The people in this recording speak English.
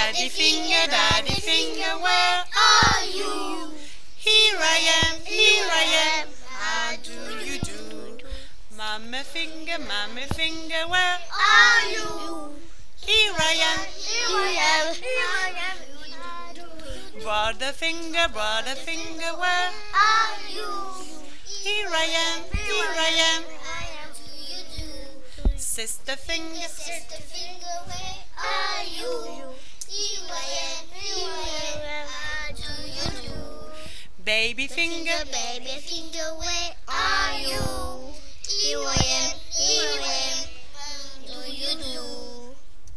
Daddy finger, where are you? Here I am, how do you do? Mama finger, where are you? Here I am, brother finger, where are you? Here I am, sister finger, where are you? Here I am, how do you do? baby finger, Where are you? Here I am,